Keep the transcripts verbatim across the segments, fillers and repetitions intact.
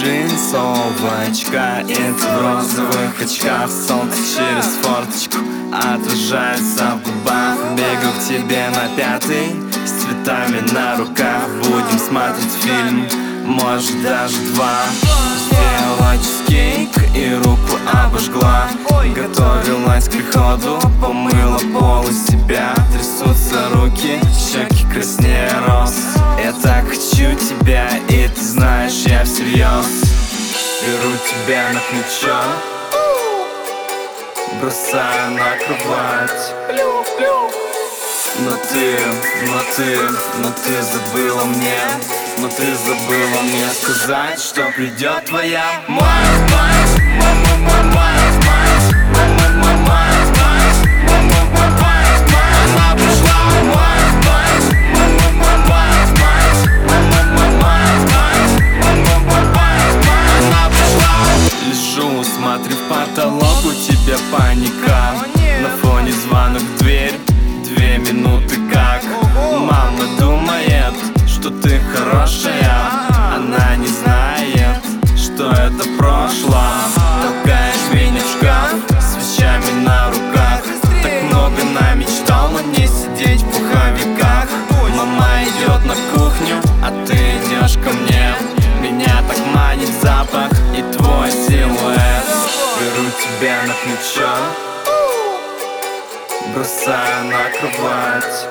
джинсовая очка, и ты в розовых очках. Солнце через форточку отражается в губах. Бегу к тебе на пятый с цветами на руках. Будем смотреть фильм, может даже два. Сделала чизкейк и руку обожгла. Готовилась к приходу, помыла пол из себя. Трясутся руки, щеки краснее роз. Я так хочу тебя, и ты знаешь, я всерьез. Беру тебя на плечо, бросаю на кровать. Но ты, но ты, но ты забыла мне, но ты забыла мне сказать, что придет твоя мать, мать, мама, мама, мать, мама, мама, мать, мама, мама, мать. Она пришла, мать, мать, мама, мама, мать, мама, мама, мать, мама, мама, мать. Она пришла. Лежу, смотрю в потолок, у тебя паника. На фоне звонок в дверь. Две минуты как мама думает, что ты хорошая. Она не знает, что это прошлое. Толкаешь меня в шкаф с вещами на руках. Так много намечтал, но не сидеть в пуховиках. Мама идет на кухню, а ты идешь ко мне. Меня так манит запах и твой силуэт. Беру тебя на плечо, бросаю на кровать.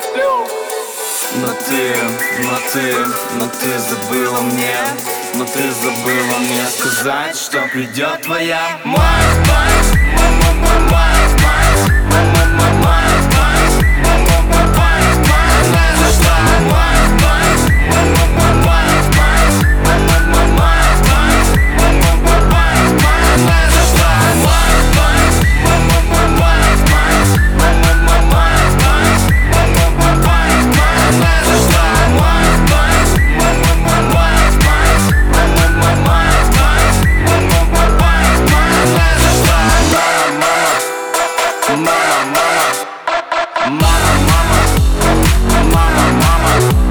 Но ты, но ты, но ты забыла мне, но ты забыла мне сказать, что придет твоя мать, мать, мама, мама, мать, мама, мама, мать, мама, мама, мать. Она зашла, мать, мать, мама, мама, мать, мама, мама, мать, мама, мама, мать. Она зашла, мать, мать, мама, мама, мать, мама, мама, мать, мама, мама, мать. Она зашла, мать, мать, мама, мама, мать, мама, мама, мать, мама, мама, мать. Она зашла, мама, мама, мама, мама, мама, мама, мама, мама.